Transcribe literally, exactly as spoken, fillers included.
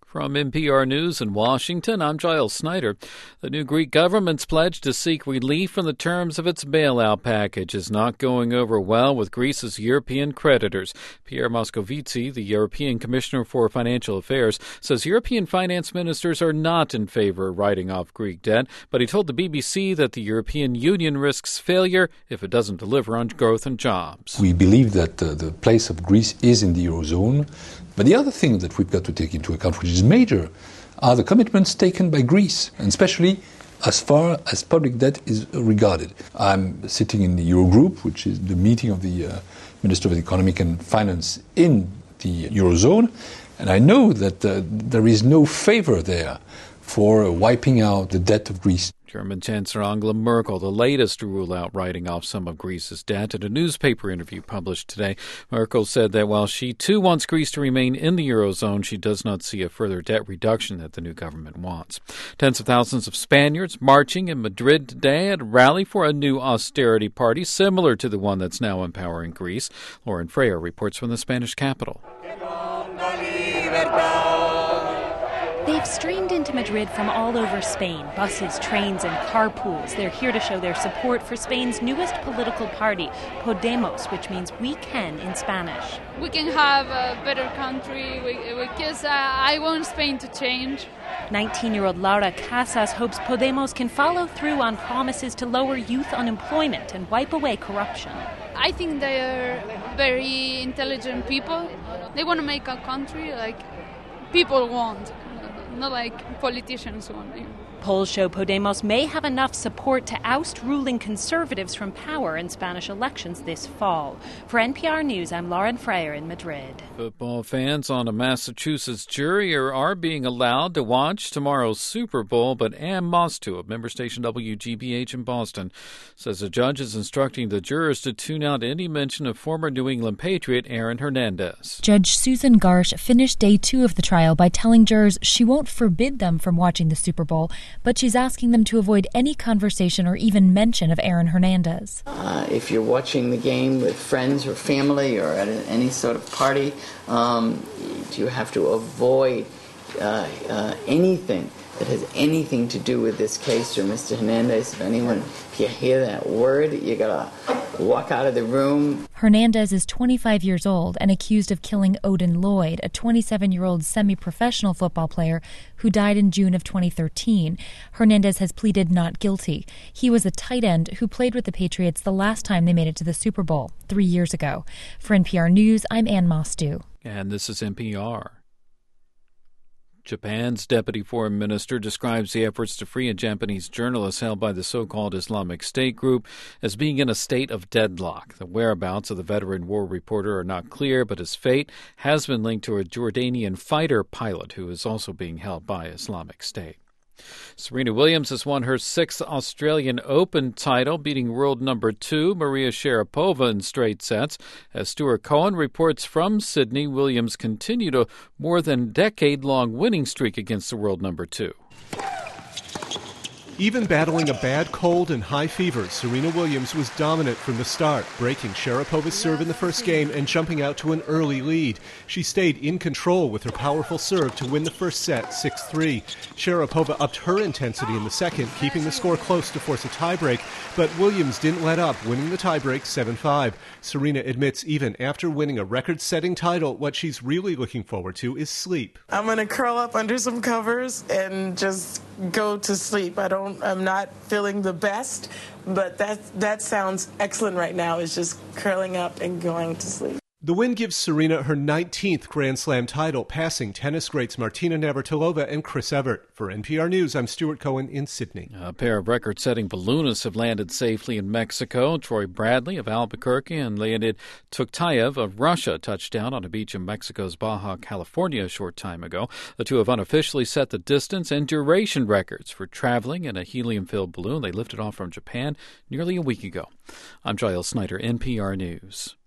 From N P R News in Washington, I'm Giles Snyder. The new Greek government's pledge to seek relief from the terms of its bailout package is not going over well with Greece's European creditors. Pierre Moscovici, the European Commissioner for Financial Affairs, says European finance ministers are not in favor of writing off Greek debt, but he told the B B C that the European Union risks failure if it doesn't deliver on growth and jobs. We believe that uh, the place of Greece is in the Eurozone. But the other thing that we've got to take into account, which is major, are the commitments taken by Greece, and especially as far as public debt is regarded. I'm sitting in the Eurogroup, which is the meeting of the uh, Minister of Economic and Finance in the Eurozone, and I know that uh, there is no favor there for uh, wiping out the debt of Greece. German Chancellor Angela Merkel, the latest to rule out writing off some of Greece's debt. In a newspaper interview published today, Merkel said that while she too wants Greece to remain in the Eurozone, she does not see a further debt reduction that the new government wants. Tens of thousands of Spaniards marching in Madrid today at a rally for a new austerity party similar to the one that's now in power in Greece. Lauren Freyer reports from the Spanish capital. They've streamed into Madrid from all over Spain, buses, trains, and carpools. They're here to show their support for Spain's newest political party, Podemos, which means we can in Spanish. We can have a better country because uh, I want Spain to change. nineteen-year-old Laura Casas hopes Podemos can follow through on promises to lower youth unemployment and wipe away corruption. I think they're very intelligent people. They want to make a country like people want. Not like politicians want. Polls show Podemos may have enough support to oust ruling conservatives from power in Spanish elections this fall. For N P R News, I'm Lauren Freyer in Madrid. Football fans on a Massachusetts jury are, are being allowed to watch tomorrow's Super Bowl, but Ann Mostu of member station W G B H in Boston says the judge is instructing the jurors to tune out any mention of former New England Patriot Aaron Hernandez. Judge Susan Garsh finished day two of the trial by telling jurors she won't forbid them from watching the Super Bowl, but she's asking them to avoid any conversation or even mention of Aaron Hernandez. Uh, if you're watching the game with friends or family or at any sort of party, um, you have to avoid uh, uh, anything that has anything to do with this case or Mister Hernandez. If anyone, if you hear that word, you gotta walk out of the room. Hernandez is twenty-five years old and accused of killing Odin Lloyd, a twenty-seven-year-old semi-professional football player who died in June of twenty thirteen. Hernandez has pleaded not guilty. He was a tight end who played with the Patriots the last time they made it to the Super Bowl, three years ago. For N P R News, I'm Ann Mostu. And this is N P R. Japan's deputy foreign minister describes the efforts to free a Japanese journalist held by the so-called Islamic State group as being in a state of deadlock. The whereabouts of the veteran war reporter are not clear, but his fate has been linked to a Jordanian fighter pilot who is also being held by Islamic State. Serena Williams has won her sixth Australian Open title, beating world number two Maria Sharapova in straight sets. As Stuart Cohen reports from Sydney, Williams continued a more than decade-long winning streak against the world number two. Even battling a bad cold and high fever, Serena Williams was dominant from the start, breaking Sharapova's serve in the first game and jumping out to an early lead. She stayed in control with her powerful serve to win the first set six three. Sharapova upped her intensity in the second, keeping the score close to force a tiebreak, but Williams didn't let up, winning the tiebreak seven five. Serena admits even after winning a record-setting title, what she's really looking forward to is sleep. I'm going to curl up under some covers and just go to sleep. I don't I'm not feeling the best, but that that sounds excellent right now, is just curling up and going to sleep. The win gives Serena her nineteenth Grand Slam title, passing tennis greats Martina Navratilova and Chris Evert. For N P R News, I'm Stuart Cohen in Sydney. A pair of record-setting balloonists have landed safely in Mexico. Troy Bradley of Albuquerque and Leonid Tuktayev of Russia touched down on a beach in Mexico's Baja California a short time ago. The two have unofficially set the distance and duration records for traveling in a helium-filled balloon they lifted off from Japan nearly a week ago. I'm Giles Snyder, N P R News.